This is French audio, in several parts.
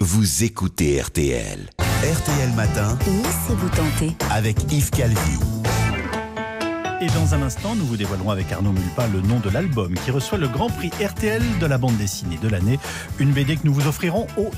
vous écoutez RTL. RTL Matin. Laissez-vous tenter. Avec Yves Calvi. Et dans un instant, nous vous dévoilerons avec Arnaud Mulpa le nom de l'album qui reçoit le Grand Prix RTL de la bande dessinée de l'année. Une BD que nous vous offrirons au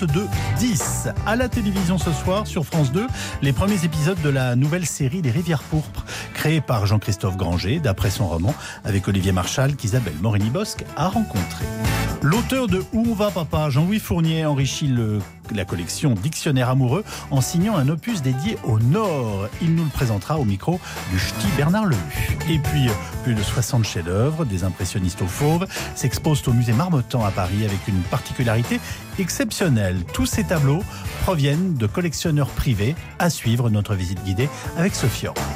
32-10. À la télévision ce soir, sur France 2, les premiers épisodes de la nouvelle série Les Rivières Pourpres, créée par Jean-Christophe Granger, d'après son roman, avec Olivier Marchal, qu'Isabelle Morini-Bosque a rencontré. L'auteur de Où on va papa, Jean-Louis Fournier, enrichit la collection Dictionnaire amoureux en signant un opus dédié au Nord. Il nous le présentera au micro du ch'ti Bernard Lehu. Et puis, plus de 60 chefs-d'œuvre des impressionnistes au fauve s'exposent au musée Marmottan à Paris avec une particularité exceptionnelle. Tous ces tableaux proviennent de collectionneurs privés. À suivre notre visite guidée avec Sophie Orange.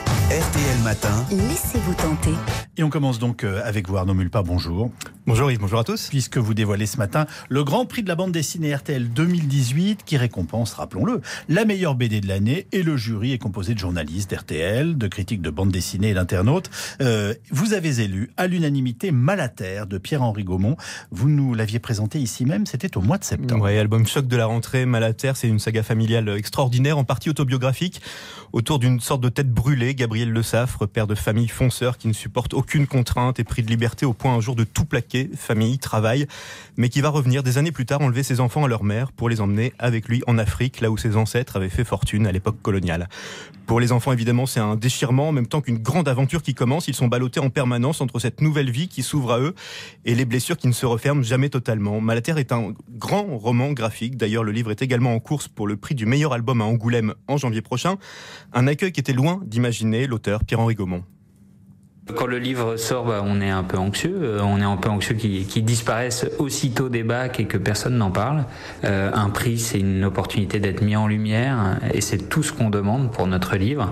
RTL Matin. Laissez-vous tenter. Et on commence donc avec vous, Arnaud Mulpa. Bonjour. Bonjour Yves, bonjour à tous. Puisque vous dévoilez ce matin le Grand Prix de la bande dessinée RTL 2018 qui récompense, rappelons-le, la meilleure BD de l'année, et le jury est composé de journalistes d'RTL, de critiques de bande dessinée et d'internautes. Vous avez élu à l'unanimité Malater de Pierre-Henri Gaumont. Vous nous l'aviez présenté ici même, c'était au mois de septembre. Ouais, album choc de la rentrée. Malater, c'est une saga familiale extraordinaire, en partie autobiographique, autour d'une sorte de tête brûlée, Gabriel Le Saffre, père de famille fonceur qui ne supporte aucune contrainte et pris de liberté au point un jour de tout plaquer, famille, travail, mais qui va revenir des années plus tard enlever ses enfants à leur mère pour les emmener avec lui en Afrique, là où ses ancêtres avaient fait fortune à l'époque coloniale. Pour les enfants, évidemment, c'est un déchirement, en même temps qu'une grande aventure qui commence. Ils sont ballottés en permanence entre cette nouvelle vie qui s'ouvre à eux et les blessures qui ne se referment jamais totalement. Malater est un grand roman graphique. D'ailleurs, le livre est également en course pour le prix du meilleur album à Angoulême en janvier prochain. Un accueil qui était loin d'imaginer l'auteur Pierre-Henri Gaumont. Quand le livre sort, on est un peu anxieux. On est un peu anxieux qu'il disparaisse aussitôt des bacs et que personne n'en parle. Un prix, c'est une opportunité d'être mis en lumière et c'est tout ce qu'on demande pour notre livre.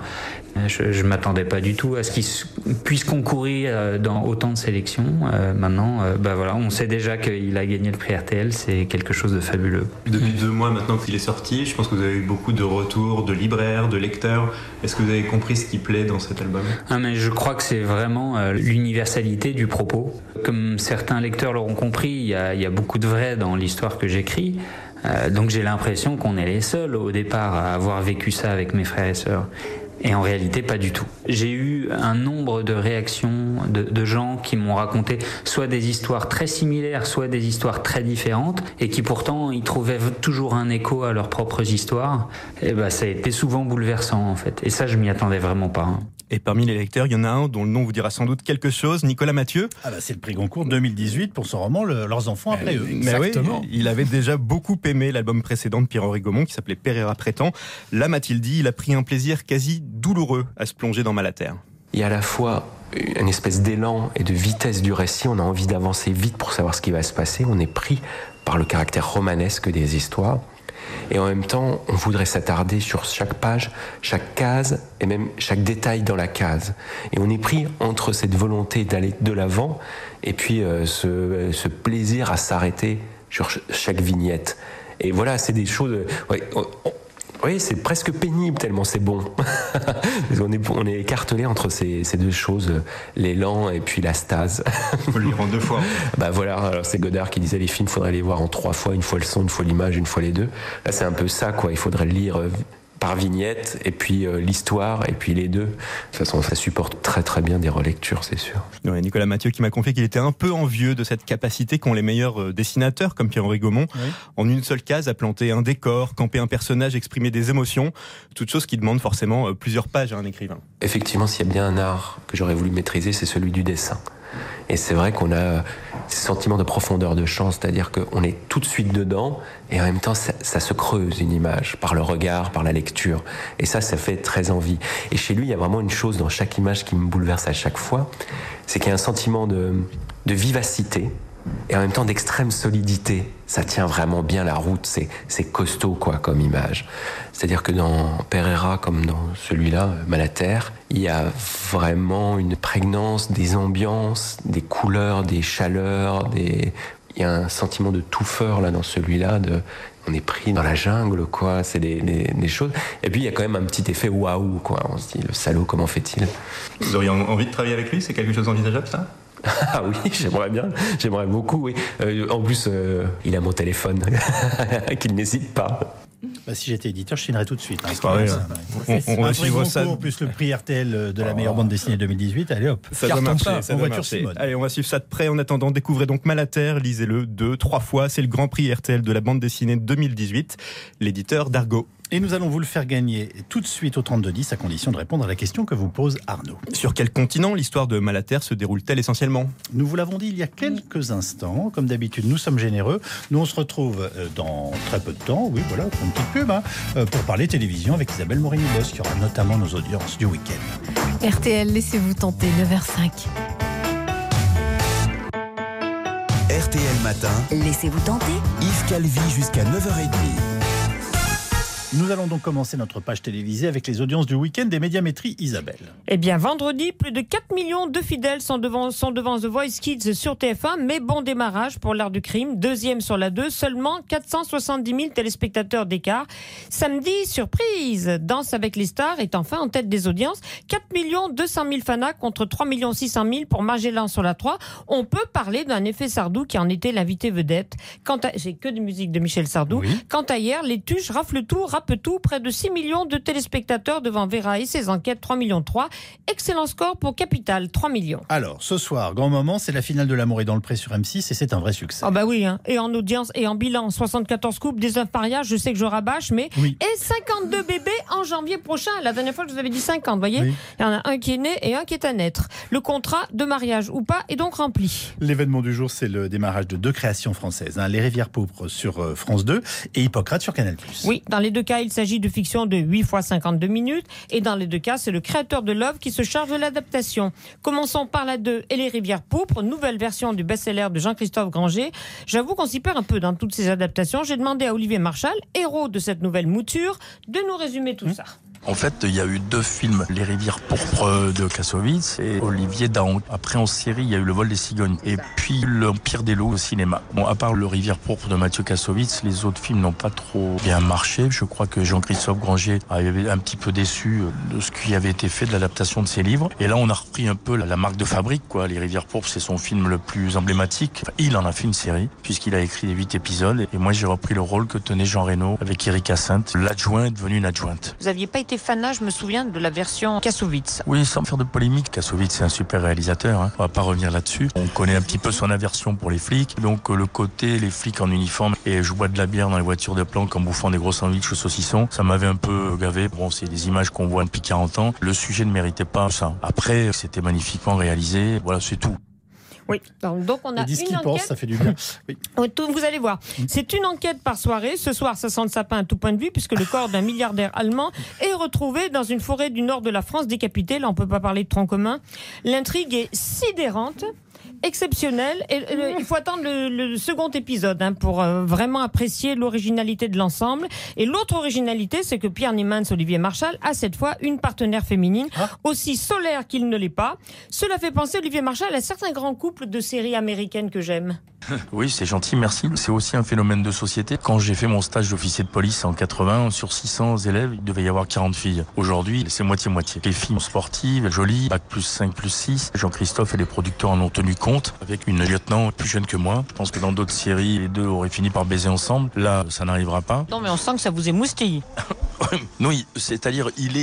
Je m'attendais pas du tout à ce qu'il puisse concourir dans autant de sélections. Maintenant, voilà, on sait déjà qu'il a gagné le prix RTL, c'est quelque chose de fabuleux. Depuis 2 mois maintenant qu'il est sorti, je pense que vous avez eu beaucoup de retours de libraires, de lecteurs. Est-ce que vous avez compris ce qui plaît dans cet album ? Mais je crois que c'est vraiment l'universalité du propos. Comme certains lecteurs l'auront compris, il y a beaucoup de vrai dans l'histoire que j'écris. Donc j'ai l'impression qu'on est les seuls au départ à avoir vécu ça avec mes frères et sœurs. Et en réalité, pas du tout. J'ai eu un nombre de réactions de gens qui m'ont raconté soit des histoires très similaires, soit des histoires très différentes, et qui pourtant, ils trouvaient toujours un écho à leurs propres histoires. Et ça a été souvent bouleversant, en fait. Et ça, je m'y attendais vraiment pas. Et parmi les lecteurs, il y en a un dont le nom vous dira sans doute quelque chose, Nicolas Mathieu. C'est le prix Goncourt 2018 pour son roman Leurs enfants après eux. Exactement. Oui, il avait déjà beaucoup aimé l'album précédent de Pierre-Henri Gaumont qui s'appelait Pereira Prétend. Là, m'a-t-il dit, il a pris un plaisir quasi douloureux à se plonger dans Malater. Il y a à la fois une espèce d'élan et de vitesse du récit. On a envie d'avancer vite pour savoir ce qui va se passer. On est pris par le caractère romanesque des histoires. Et en même temps, on voudrait s'attarder sur chaque page, chaque case et même chaque détail dans la case. Et on est pris entre cette volonté d'aller de l'avant et puis ce plaisir à s'arrêter sur chaque vignette. Et voilà, c'est des choses... Oui, c'est presque pénible tellement c'est bon. on est écartelé entre ces deux choses, l'élan et puis la stase. Il faut le lire en 2 fois. Voilà, alors c'est Godard qui disait les films, il faudrait les voir en 3 fois, une fois le son, une fois l'image, une fois les deux. Là, c'est un peu ça, quoi. Il faudrait le lire par vignette, et puis l'histoire, et puis les deux. De toute façon, ça supporte très très bien des relectures, c'est sûr. Ouais, Nicolas Mathieu qui m'a confié qu'il était un peu envieux de cette capacité qu'ont les meilleurs dessinateurs, comme Pierre-Henri Gaumont, en une seule case, à planter un décor, camper un personnage, exprimer des émotions, toute chose qui demande forcément plusieurs pages à un écrivain. Effectivement, s'il y a bien un art que j'aurais voulu maîtriser, c'est celui du dessin. Et c'est vrai qu'on a ce sentiment de profondeur de champ, c'est-à-dire qu'on est tout de suite dedans, et en même temps, ça se creuse une image, par le regard, par la lecture. Et ça fait très envie. Et chez lui, il y a vraiment une chose dans chaque image qui me bouleverse à chaque fois, c'est qu'il y a un sentiment de vivacité, et en même temps d'extrême solidité. Ça tient vraiment bien la route, c'est costaud quoi comme image. C'est-à-dire que dans Pereira, comme dans celui-là, Malater, il y a vraiment une prégnance des ambiances, des couleurs, des chaleurs, il y a un sentiment de touffeur là dans celui-là, on est pris dans la jungle quoi, c'est des choses. Et puis il y a quand même un petit effet waouh quoi, on se dit le salaud comment fait-il. Vous auriez envie de travailler avec lui, c'est quelque chose d'envisageable ça ? Ah oui, j'aimerais bien, j'aimerais beaucoup, oui. En plus, il a mon téléphone, qu'il n'hésite pas. Bah, si j'étais éditeur, je signerais tout de suite. Hein, Ah oui, on va suivre ça. En plus, le prix RTL de la meilleure bande dessinée 2018, allez hop. Ça doit marcher, ça doit marcher. Allez, on va suivre ça de près. En attendant, découvrez donc Malater, lisez-le 2, 3 fois. C'est le grand prix RTL de la bande dessinée 2018, l'éditeur d'Argo. Et nous allons vous le faire gagner tout de suite au 3210 à condition de répondre à la question que vous pose Arnaud. Sur quel continent l'histoire de Malater se déroule-t-elle essentiellement ? Nous vous l'avons dit il y a quelques instants. Comme d'habitude, nous sommes généreux. Nous, on se retrouve dans très peu de temps. Oui, voilà, une petite pub, hein, pour parler télévision avec Isabelle Morini-Bosse, qui aura notamment nos audiences du week-end. RTL, laissez-vous tenter, 9h05. RTL Matin, Laissez-vous tenter. Yves Calvi jusqu'à 9h30. Nous allons donc commencer notre page télévisée avec les audiences du week-end des Médiamétries. Isabelle. Eh bien, vendredi, plus de 4 millions de fidèles sont devant The Voice Kids sur TF1, mais bon démarrage pour l'art du crime. Deuxième sur la 2, seulement 470 000 téléspectateurs d'écart. Samedi, surprise, Danse avec les stars est enfin en tête des audiences. 4 200 000 fanas contre 3 600 000 pour Magellan sur la 3. On peut parler d'un effet Sardou qui en était l'invité vedette. C'est que de musique de Michel Sardou. Oui. Quant à hier, les tuches raflent tout, près de 6 millions de téléspectateurs devant Vera et ses enquêtes, 3,3 millions. Excellent score pour Capital, 3 millions. Alors, ce soir, grand moment, c'est la finale de L'amour est dans le pré sur M6 et c'est un vrai succès. Ah bah oui, hein. Et en audience et en bilan, 74 couples, 19 mariages, je sais que je rabâche, mais... Oui. Et 52 bébés en janvier prochain. La dernière fois, je vous avais dit 50, vous voyez. Oui. Il y en a un qui est né et un qui est à naître. Le contrat de mariage ou pas est donc rempli. L'événement du jour, c'est le démarrage de 2 créations françaises. Hein, Les Rivières Pourpres sur France 2 et Hippocrate sur Canal+. Oui, dans les deux cas, il s'agit de fiction de 8 fois 52 minutes. Et dans les deux cas, c'est le créateur de l'œuvre qui se charge de l'adaptation. Commençons par la 2 et Les Rivières Pourpres, nouvelle version du best-seller de Jean-Christophe Granger. J'avoue qu'on s'y perd un peu dans toutes ces adaptations. J'ai demandé à Olivier Marchal, héros de cette nouvelle mouture, de nous résumer tout ça. En fait, il y a eu 2 films, Les Rivières Pourpres de Kassovitz et Olivier Dahan. Après, en série, il y a eu Le Vol des Cigognes et puis L'Empire des loups au cinéma. Bon, à part Le Rivières Pourpres de Mathieu Kassovitz, les autres films n'ont pas trop bien marché. Je crois que Jean-Christophe Granger avait un petit peu déçu de ce qui avait été fait de l'adaptation de ses livres. Et là, on a repris un peu la marque de fabrique, quoi. Les Rivières Pourpres, c'est son film le plus emblématique. Enfin, il en a fait une série, puisqu'il a écrit les 8 épisodes. Et moi, j'ai repris le rôle que tenait Jean Reno avec Eric Hyacinthe. L'adjoint est devenu une adjointe. Vous n'aviez pas été fanat, je me souviens, de la version Kassovitz. Oui, sans faire de polémique, Kassovitz c'est un super réalisateur, hein. On va pas revenir là-dessus. On connaît un petit peu son aversion pour les flics, donc le côté les flics en uniforme et je bois de la bière dans les voitures de planque en bouffant des gros sandwichs au saucisson, ça m'avait un peu gavé. Bon, c'est des images qu'on voit depuis 40 ans. Le sujet ne méritait pas ça. Après, c'était magnifiquement réalisé. Voilà, c'est tout. Oui, donc on a dit ce une qu'il enquête. pense, ça fait du bien. Oui. Vous allez voir, c'est une enquête par soirée. Ce soir, ça sent le sapin à tout point de vue, puisque le corps d'un milliardaire allemand est retrouvé dans une forêt du nord de la France décapité. Là, on ne peut pas parler de tronc commun. L'intrigue est sidérante, exceptionnelle. Et il faut attendre le second épisode pour vraiment apprécier l'originalité de l'ensemble. Et l'autre originalité, c'est que Pierre Niemans, Olivier Marchal, a cette fois une partenaire féminine, aussi solaire qu'il ne l'est pas. Cela fait penser, Olivier Marchal, à certains grands couples de séries américaines que j'aime. Oui, c'est gentil, merci. C'est aussi un phénomène de société. Quand j'ai fait mon stage d'officier de police en 80, sur 600 élèves, il devait y avoir 40 filles. Aujourd'hui, c'est moitié-moitié. Les filles sportives, jolies, bac plus 5, plus 6. Jean-Christophe et les producteurs en ont tenu compte, avec une lieutenant plus jeune que moi. Je pense que dans d'autres séries, les deux auraient fini par baiser ensemble. Là, ça n'arrivera pas. Non, mais on sent que ça vous émoustille. Oui, c'est-à-dire, il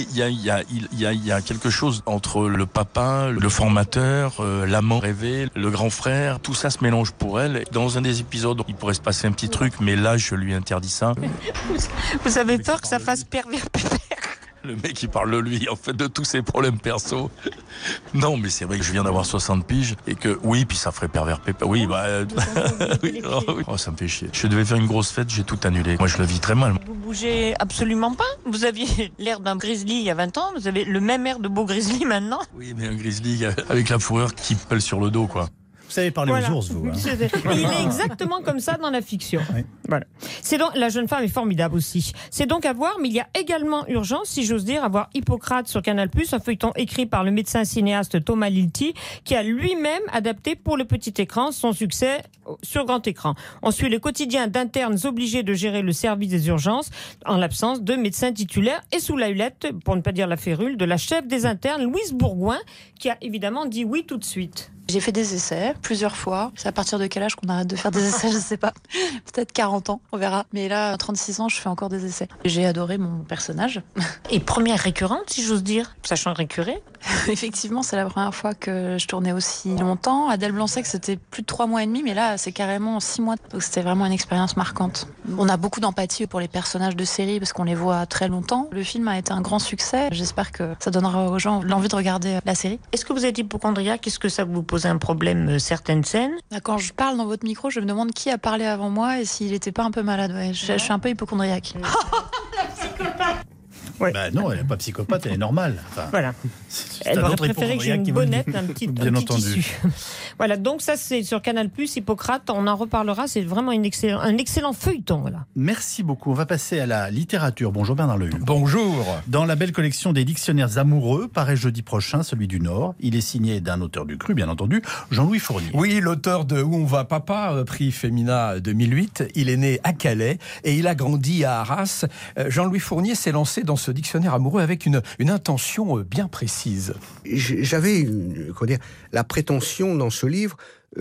y a quelque chose entre le papa, le formateur, l'amant rêvé, le grand frère. Tout ça se mélange pour elle. Dans un des épisodes, il pourrait se passer un petit truc, mais là, je lui interdis ça. Vous avez peur que ça fasse pervers pépère? Le mec, il parle de lui, en fait, de tous ses problèmes perso. Non, mais c'est vrai que je viens d'avoir 60 piges et que, oui, puis ça ferait pervers pépère. Oui, oui, oh, ça me fait chier. Je devais faire une grosse fête, j'ai tout annulé. Moi, je le vis très mal. Vous bougez absolument pas? Vous aviez l'air d'un grizzly il y a 20 ans, vous avez le même air de beau grizzly maintenant? Oui, mais un grizzly avec la fourrure qui pèle sur le dos, quoi. Vous savez parler aux ours, vous. Hein. Il est exactement comme ça dans la fiction. Oui. Voilà. C'est donc, la jeune femme est formidable aussi. C'est donc à voir, mais il y a également urgence, si j'ose dire, à voir Hippocrate sur Canal+, un feuilleton écrit par le médecin cinéaste Thomas Lilti, qui a lui-même adapté pour le petit écran son succès sur grand écran. On suit le quotidien d'internes obligés de gérer le service des urgences en l'absence de médecins titulaires et sous la hullette, pour ne pas dire la férule, de la chef des internes, Louise Bourgoin, qui a évidemment dit oui tout de suite. J'ai fait des essais plusieurs fois. C'est à partir de quel âge qu'on arrête de faire des essais, je sais pas. Peut-être 40 ans, on verra. Mais là, à 36 ans, je fais encore des essais. J'ai adoré mon personnage. Et première récurrente, si j'ose dire, sachant récurer. Effectivement, c'est la première fois que je tournais aussi longtemps. Adèle Blanc-Sec, c'était plus de 3 mois et demi, mais là, c'est carrément 6 mois. Donc c'était vraiment une expérience marquante. On a beaucoup d'empathie pour les personnages de série parce qu'on les voit très longtemps. Le film a été un grand succès. J'espère que ça donnera aux gens l'envie de regarder la série. Est-ce que vous êtes hypocondriaque? Est-ce que ça vous pose un problème, certaines scènes? Quand je parle dans votre micro, je me demande qui a parlé avant moi et s'il n'était pas un peu malade. Ouais, je suis un peu hypocondriaque. Ouais. Bah non, elle n'est pas psychopathe, elle est normale. Enfin, voilà. Elle aurait préféré que j'ai une bonnette, un petit tissu. Voilà, donc ça c'est sur Canal+, Hippocrate, on en reparlera, c'est vraiment un excellent feuilleton. Voilà. Merci beaucoup, on va passer à la littérature. Bonjour Bernard Lehul. Bonjour. Dans la belle collection des dictionnaires amoureux, paraît jeudi prochain, celui du Nord. Il est signé d'un auteur du cru, bien entendu, Jean-Louis Fournier. Oui, l'auteur de Où on va papa, prix Femina 2008. Il est né à Calais et il a grandi à Arras. Jean-Louis Fournier s'est lancé dans ce dictionnaire amoureux avec une intention bien précise. J'avais la prétention dans ce livre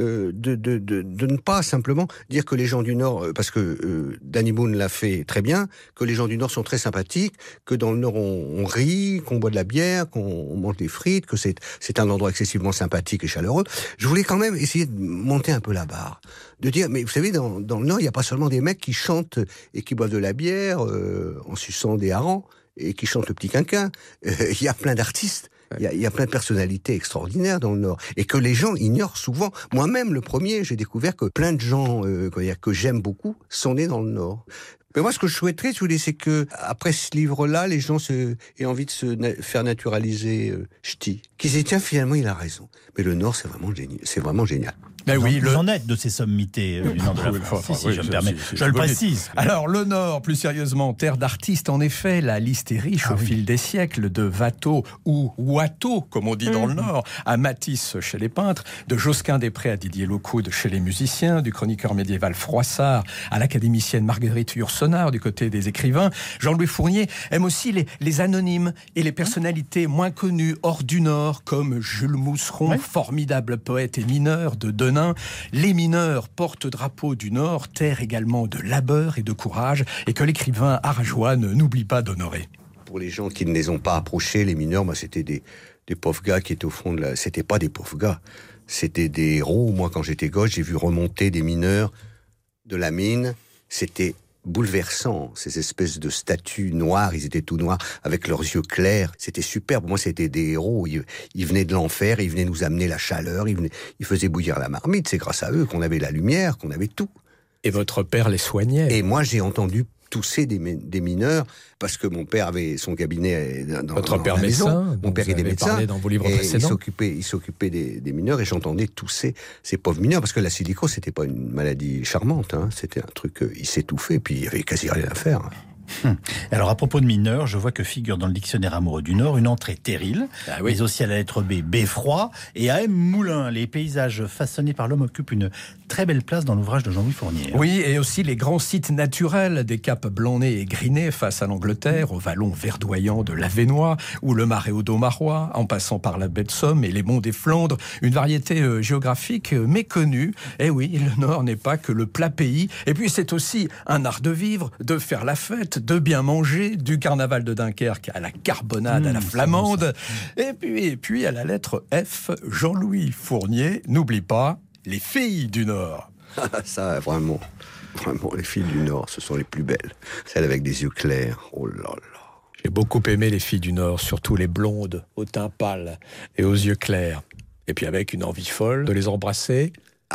de ne pas simplement dire que les gens du Nord, parce que Danny Boone l'a fait très bien, que les gens du Nord sont très sympathiques, que dans le Nord on rit, qu'on boit de la bière, qu'on mange des frites, que c'est un endroit excessivement sympathique et chaleureux. Je voulais quand même essayer de monter un peu la barre, de dire, mais vous savez, dans le Nord, il n'y a pas seulement des mecs qui chantent et qui boivent de la bière en suçant des harengs, et qui chantent le petit quinquin. Il y a plein d'artistes, il y a plein de personnalités extraordinaires dans le Nord, et que les gens ignorent souvent. Moi-même, le premier, j'ai découvert que plein de gens que j'aime beaucoup sont nés dans le Nord. Mais moi, ce que je souhaiterais, c'est que après ce livre-là, les gens aient envie de se faire naturaliser ch'ti. Qu'ils disent, tiens, finalement, il a raison. Mais le Nord, c'est vraiment génial. Ben oui, vous en êtes de ces sommités du Nord de la France, si je me permets. Je le précise. Alors, le Nord, plus sérieusement, terre d'artistes, en effet, la liste est riche au fil des siècles, de Watteau ou Watteau, comme on dit dans le Nord, à Matisse chez les peintres, de Josquin-des-Prés à Didier Locoud chez les musiciens, du chroniqueur médiéval Froissart à l'académicienne Marguerite Yourcenar du côté des écrivains. Jean-Louis Fournier aime aussi les anonymes et les personnalités moins connues hors du Nord, comme Jules Mousseron, formidable poète et mineur de Denain. Les mineurs porte-drapeau du Nord, terre également de labeur et de courage, et que l'écrivain arageois n'oublie pas d'honorer. Pour les gens qui ne les ont pas approchés, les mineurs, c'était des pauvres gars qui étaient au fond de la... C'était pas des pauvres gars, c'était des héros. Moi, quand j'étais gosse, j'ai vu remonter des mineurs de la mine. C'était bouleversant, ces espèces de statues noires, ils étaient tout noirs, avec leurs yeux clairs, c'était super. Pour moi, c'était des héros, ils venaient de l'enfer, ils venaient nous amener la chaleur, ils faisaient bouillir la marmite, c'est grâce à eux qu'on avait la lumière, qu'on avait tout. Et votre père les soignait. Et moi, j'ai entendu tousser des mineurs, parce que mon père avait son cabinet dans la maison. Mon père était médecin, dans vos livres précédents. Il s'occupait des mineurs, et j'entendais tousser ces pauvres mineurs, parce que la silicose, c'était pas une maladie charmante, c'était un truc, il s'étouffait, puis il y avait quasi rien à faire. Alors à propos de mineurs, je vois que figure dans le dictionnaire amoureux du Nord une entrée Terril, mais aussi à la lettre B, Beffroi, et à M. Moulin. Les paysages façonnés par l'homme occupent une très belle place dans l'ouvrage de Jean-Louis Fournier. Oui, et aussi les grands sites naturels des caps Blanc-Nez et Grinet face à l'Angleterre, au vallon verdoyant de l'Avesnois ou le marais Audomarois, en passant par la baie de Somme et les monts des Flandres, une variété géographique méconnue. Et oui, le Nord n'est pas que le plat pays, et puis c'est aussi un art de vivre, de faire la fête, de bien manger, du carnaval de Dunkerque à la carbonade à la flamande, et puis à la lettre F, Jean-Louis Fournier, n'oublie pas les filles du Nord. Ça, vraiment, les filles du Nord, ce sont les plus belles. Celles avec des yeux clairs, oh là là. J'ai beaucoup aimé les filles du Nord, surtout les blondes, au teint pâle et aux yeux clairs. Et puis avec une envie folle de les embrasser.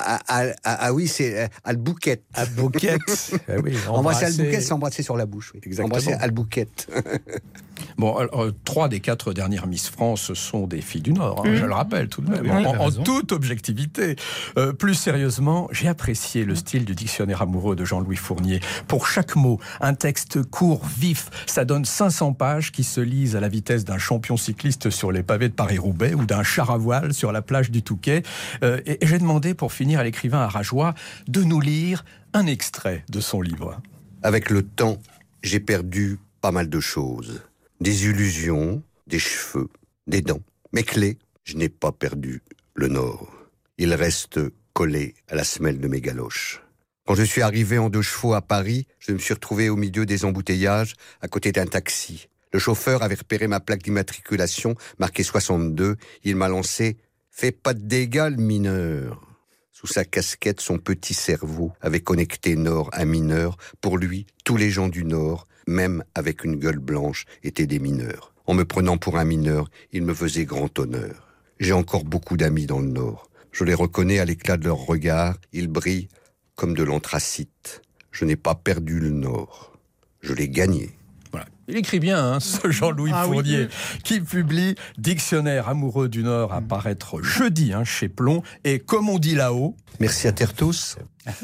Oui, c'est Albouquette. Albouquette. Oui, embrasser Albouquette, c'est embrasser sur la bouche. Oui. Exactement. Embrasser Albouquette. Bon, 3 des 4 dernières Miss France sont des filles du Nord, je le rappelle tout de même, en toute objectivité. Plus sérieusement, j'ai apprécié le style du dictionnaire amoureux de Jean-Louis Fournier. Pour chaque mot, un texte court, vif, ça donne 500 pages qui se lisent à la vitesse d'un champion cycliste sur les pavés de Paris-Roubaix ou d'un char à voile sur la plage du Touquet. Et j'ai demandé, pour finir, à l'écrivain arageois de nous lire un extrait de son livre. Avec le temps, j'ai perdu pas mal de choses. Des illusions, des cheveux, des dents. Mes clés, je n'ai pas perdu le Nord. Il reste collé à la semelle de mes galoches. Quand je suis arrivé en 2 chevaux à Paris, je me suis retrouvé au milieu des embouteillages, à côté d'un taxi. Le chauffeur avait repéré ma plaque d'immatriculation, marquée 62. Il m'a lancé « Fais pas de dégâts, le mineur !» Sous sa casquette, son petit cerveau avait connecté Nord à mineur. Pour lui, tous les gens du Nord, même avec une gueule blanche, étaient des mineurs. En me prenant pour un mineur, il me faisait grand honneur. J'ai encore beaucoup d'amis dans le Nord. Je les reconnais à l'éclat de leur regard. Ils brillent comme de l'anthracite. Je n'ai pas perdu le Nord. Je l'ai gagné. Voilà. Il écrit bien, ce Jean-Louis Fournier, qui publie Dictionnaire amoureux du Nord à paraître jeudi chez Plon. Et comme on dit là-haut... Merci à terre tous.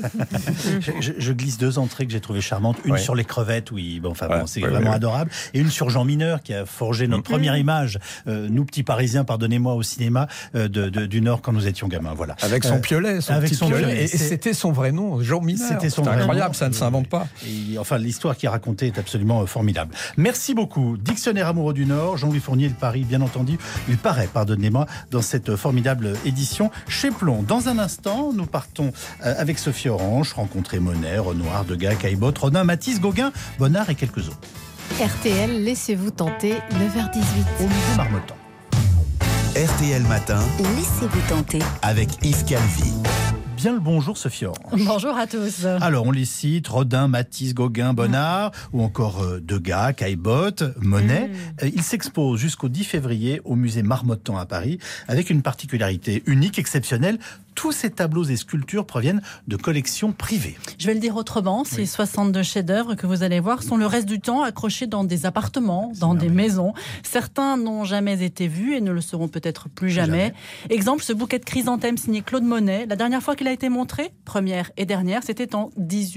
je glisse 2 entrées que j'ai trouvées charmantes. Une sur les crevettes, c'est vraiment adorable. Et une sur Jean Mineur, qui a forgé notre première image, nous petits Parisiens, pardonnez-moi, au cinéma du Nord quand nous étions gamins. Voilà. Avec son piolet, piolet. Et c'était son vrai nom, Jean Mineur. C'est incroyable, ça ne s'invente pas. Et, l'histoire qui est racontée est absolument formidable. Merci beaucoup. Dictionnaire amoureux du Nord, Jean-Louis Fournier, le Paris, bien entendu. Il paraît, pardonnez-moi, dans cette formidable édition chez Plon. Dans un instant, nous partons avec Sophie Orange, rencontrer Monet, Renoir, Degas, Caillebotte, Rodin, Matisse, Gauguin, Bonnard et quelques autres. RTL, laissez-vous tenter, 9h18. Au musée Marmottan. RTL Matin. Laissez-vous tenter. Avec Yves Calvi. Bien le bonjour Sophie Orange. Bonjour à tous. Alors on les cite, Rodin, Matisse, Gauguin, Bonnard, ou encore Degas, Caillebotte, Monet. Ils s'exposent jusqu'au 10 février au musée Marmottan à Paris, avec une particularité unique, exceptionnelle. Tous ces tableaux et sculptures proviennent de collections privées. Je vais le dire autrement, ces 62 chefs-d'œuvre que vous allez voir sont le reste du temps accrochés dans des appartements, dans des maisons. Certains n'ont jamais été vus et ne le seront peut-être plus jamais. Exemple, ce bouquet de chrysanthèmes signé Claude Monet. La dernière fois qu'il a été montré, première et dernière, c'était en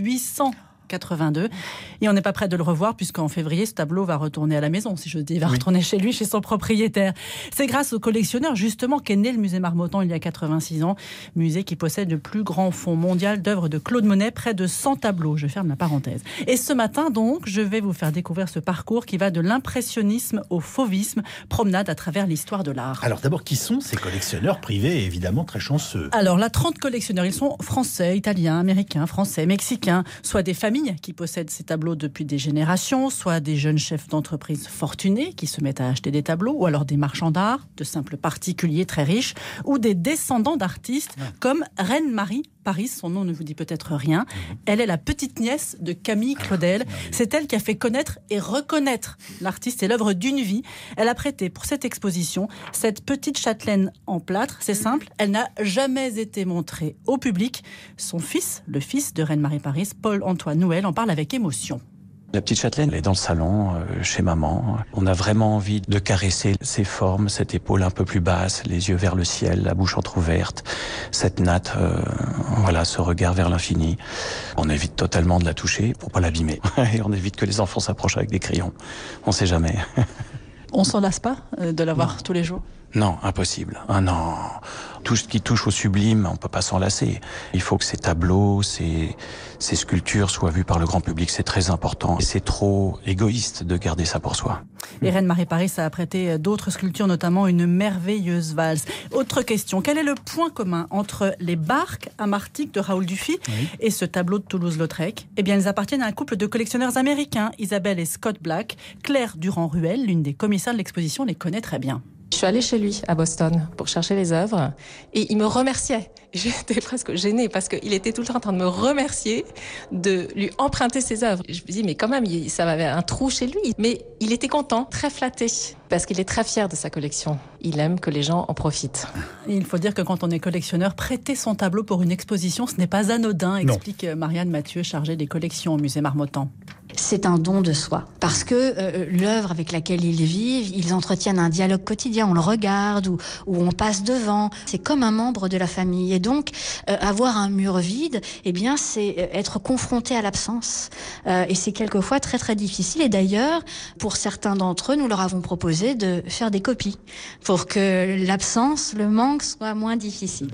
1882. Et on n'est pas prêt de le revoir puisqu'en février, ce tableau va retourner à la maison, si je dis. Il va retourner chez lui, chez son propriétaire. C'est grâce aux collectionneurs, justement, qu'est né le musée Marmottan il y a 86 ans. Musée qui possède le plus grand fonds mondial d'œuvres de Claude Monet, près de 100 tableaux. Je ferme la parenthèse. Et ce matin, donc, je vais vous faire découvrir ce parcours qui va de l'impressionnisme au fauvisme, promenade à travers l'histoire de l'art. Alors d'abord, qui sont ces collectionneurs privés, évidemment très chanceux? Alors là, 30 collectionneurs, ils sont français, italiens, américains, français, mexicains, soit des familles qui possèdent ces tableaux depuis des générations, soit des jeunes chefs d'entreprise fortunés qui se mettent à acheter des tableaux, ou alors des marchands d'art, de simples particuliers très riches, ou des descendants d'artistes comme Reine Marie Paris, son nom ne vous dit peut-être rien. Elle est la petite nièce de Camille Claudel. C'est elle qui a fait connaître et reconnaître l'artiste et l'œuvre d'une vie. Elle a prêté pour cette exposition cette petite châtelaine en plâtre. C'est simple, elle n'a jamais été montrée au public. Son fils, le fils de Reine Marie Paris, Paul-Antoine Nouel, en parle avec émotion. La petite châtelaine, elle est dans le salon, chez maman. On a vraiment envie de caresser ses formes, cette épaule un peu plus basse, les yeux vers le ciel, la bouche entrouverte, cette natte, ce regard vers l'infini. On évite totalement de la toucher pour pas l'abîmer. Et on évite que les enfants s'approchent avec des crayons. On sait jamais. On s'en lasse pas de la voir tous les jours? Non, impossible. Ah non. Tout ce qui touche au sublime, on peut pas s'en lasser. Il faut que ces tableaux, ces sculptures soient vues par le grand public. C'est très important. Et c'est trop égoïste de garder ça pour soi. Et Reine Marie Paris a prêté d'autres sculptures, notamment une merveilleuse valse. Autre question, quel est le point commun entre les barques à Martigues de Raoul Dufy et ce tableau de Toulouse-Lautrec? Eh bien, ils appartiennent à un couple de collectionneurs américains, Isabelle et Scott Black. Claire Durand-Ruel, l'une des commissaires de l'exposition, les connaît très bien. Je suis allée chez lui à Boston pour chercher les œuvres et il me remerciait. J'étais presque gênée parce qu'il était tout le temps en train de me remercier de lui emprunter ses œuvres. Je me dis mais quand même ça avait un trou chez lui. Mais il était content, très flatté parce qu'il est très fier de sa collection. Il aime que les gens en profitent. Il faut dire que quand on est collectionneur, prêter son tableau pour une exposition, ce n'est pas anodin, explique Marianne Mathieu, chargée des collections au musée Marmottan. C'est un don de soi. Parce que l'œuvre avec laquelle ils vivent, ils entretiennent un dialogue quotidien. On le regarde ou on passe devant. C'est comme un membre de la famille. Et donc, avoir un mur vide, eh bien, c'est être confronté à l'absence. Et c'est quelquefois très, très difficile. Et d'ailleurs, pour certains d'entre eux, nous leur avons proposé de faire des copies pour que l'absence, le manque soit moins difficile.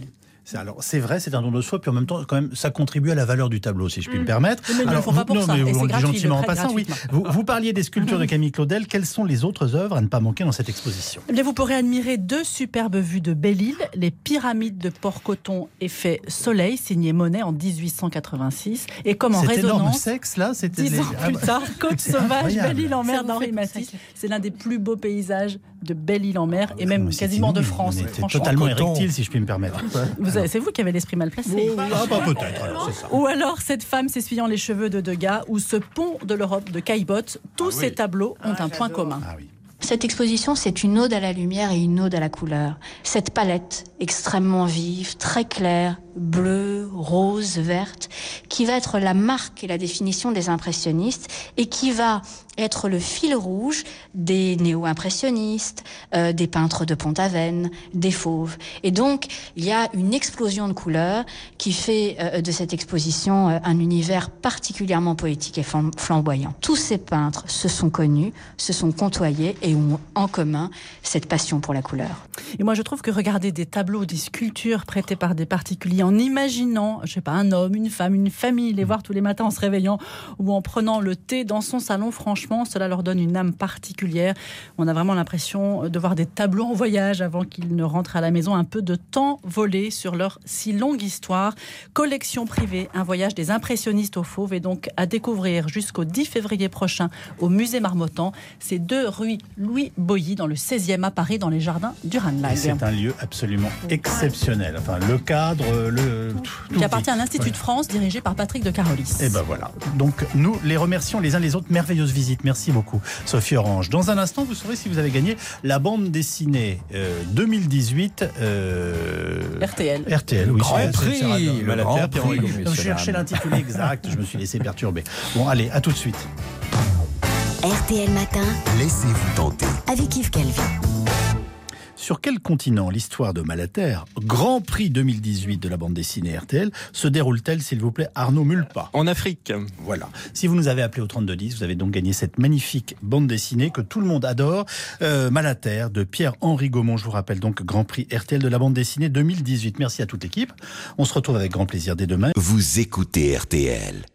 Alors, c'est vrai, c'est un don de soi, puis en même temps, quand même, ça contribue à la valeur du tableau, si je puis me permettre. Mais ils ne le font pas pour ça. Mais Et vous c'est le dites gratuit, gentiment en le prêt passant, oui. Vous parliez des sculptures de Camille Claudel. Quelles sont les autres œuvres à ne pas manquer dans cette exposition? Eh bien, vous pourrez admirer 2 superbes vues de Belle-Île, les pyramides de Port-Coton effet soleil, signé Monet en 1886. Et comme en Cet énorme résonance, sexe, là, c'était 10 ans plus tard, Côte sauvage, incroyable. Belle-Île en mer d'Henri Matisse. C'est l'un des plus beaux paysages de Belle-Île en mer et même quasiment de France. On était franchement. totalement érectile, si je puis me permettre. C'est vous qui avez l'esprit mal placé. Ah, bah, peut-être, alors, c'est ça. Ou alors cette femme s'essuyant les cheveux de Degas ou ce pont de l'Europe de Caillebotte. Tous ces tableaux ont un point commun. Cette exposition, c'est une ode à la lumière et une ode à la couleur. Cette palette extrêmement vive, très claire, bleue, rose, verte, qui va être la marque et la définition des impressionnistes et qui va être le fil rouge des néo-impressionnistes, des peintres de Pont-Aven, des fauves. Et donc, il y a une explosion de couleurs qui fait de cette exposition un univers particulièrement poétique et flamboyant. Tous ces peintres se sont connus, se sont côtoyés et ont en commun cette passion pour la couleur. Et moi, je trouve que regarder des tableaux, des sculptures prêtées par des particuliers en imaginant, je sais pas, un homme, une femme, une famille, les voir tous les matins en se réveillant ou en prenant le thé dans son salon, franchement, cela leur donne une âme particulière. On a vraiment l'impression de voir des tableaux en voyage avant qu'ils ne rentrent à la maison, un peu de temps volé sur leur si longue histoire. Collection privée, un voyage des impressionnistes aux fauves et donc à découvrir jusqu'au 10 février prochain au musée Marmottan. C'est 2 rue Louis Boilly dans le 16e à Paris, dans les jardins du Ranelagh. C'est un lieu absolument exceptionnel. Enfin, le cadre, qui appartient à l'Institut de France, dirigé par Patrick de Carolis. Et ben voilà. Donc, nous les remercions les uns les autres. Merveilleuse visite. Merci beaucoup, Sophie Orange. Dans un instant, vous saurez si vous avez gagné la bande dessinée 2018 RTL. RTL, oui. Grand prix, le grand prix. Je cherchais l'intitulé exact. Je me suis laissé perturber. Bon, allez, à tout de suite. RTL Matin, Laissez-vous tenter. avec Yves Calvi. Sur quel continent l'histoire de Malater, Grand Prix 2018 de la bande dessinée RTL, se déroule-t-elle, s'il vous plaît, Arnaud Mulpa? En Afrique. Voilà. Si vous nous avez appelé au 3210, vous avez donc gagné cette magnifique bande dessinée que tout le monde adore, Malater, de Pierre-Henri Gaumont. Je vous rappelle donc Grand Prix RTL de la bande dessinée 2018. Merci à toute l'équipe. On se retrouve avec grand plaisir dès demain. Vous écoutez RTL.